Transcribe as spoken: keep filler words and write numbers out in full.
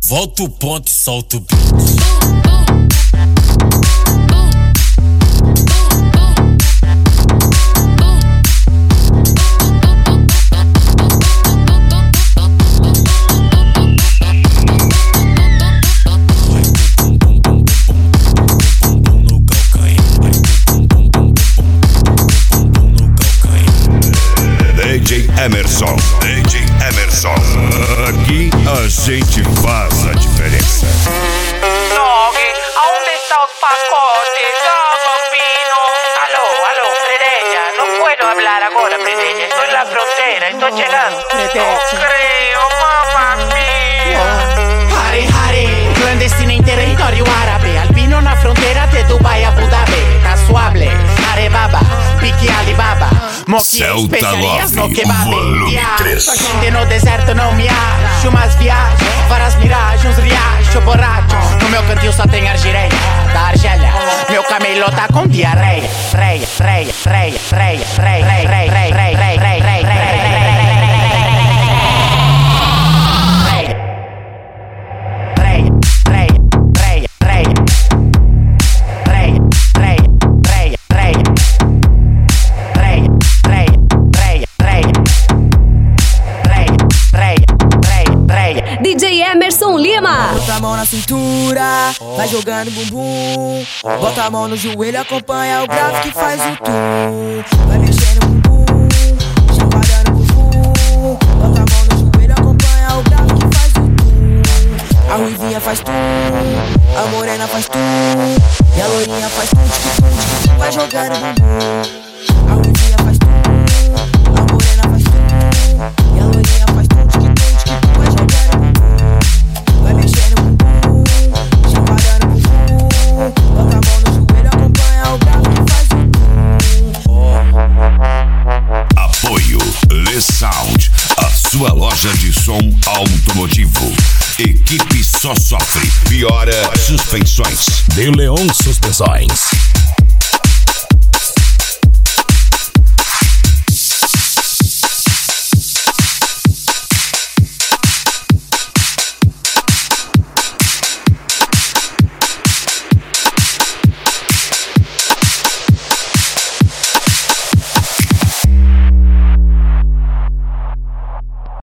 Volta o ponto e solta o beat. D J Emerson, D J Emerson. Aqui a gente faz a diferença. Doggy, ¿aonde está los pacotes? Ah, bambino. Aló, aló, Predella. No puedo hablar ahora, Predella. Estoy en la frontera, estoy llegando. No creo, mamma mia. Hare, hare, clandestina in territorio árabe. Albino na fronteira de Dubai a Abu Dhabi. Casuable, Arebaba, Pique Alibaba. Moqui especiarias no kebab. Gente no deserto não me acho, mas viajo. Várias miragens, uns riachos, borracho. No meu cantil só tem argireia da Argélia. Meu camelo tá com diarreia. Reia, reia, reia, reia, reia, reia, reia, reia, reia, reia, reia, reia. D J Emerson Lima. Bota a mão na cintura, vai jogando bumbum. Bota a mão no joelho, acompanha o grave que faz o tum. Vai mexendo o bumbum, chacoalhando o bumbum. Bota a mão no joelho, acompanha o grave que faz o tum. A ruivinha faz tum, a morena faz tum, e a loirinha faz tum, tic-tum, tic-tum. Vai jogando bumbum. A ruivinha faz tum, a morena faz tum, e a loirinha faz tum, tic-tum, tic-tum. Vai jogando bumbum. Vai mexendo o bumbum, chacoalhando o bumbum. Bota a mão no joelho, acompanha o grave que faz o Apoio Le Sound, a sua loja de som automotivo. Equipe Só Sofre, Piora Suspensões. De Leon Suspensões.